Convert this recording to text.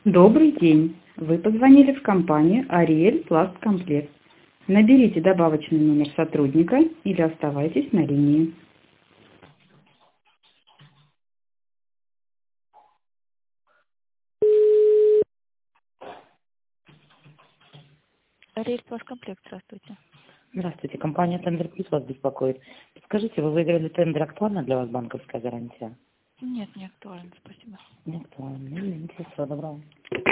Добрый день. Вы позвонили в компанию Ариэль Пласткомплект. Наберите добавочный номер сотрудника или оставайтесь на линии. Ариэль Пласткомплект, здравствуйте. Здравствуйте, компания Тендер Плюс вас беспокоит. Скажите, вы выиграли тендер, актуальна для вас банковская гарантия? Нет, не актуально, спасибо. Не актуально. Извините, всего доброго.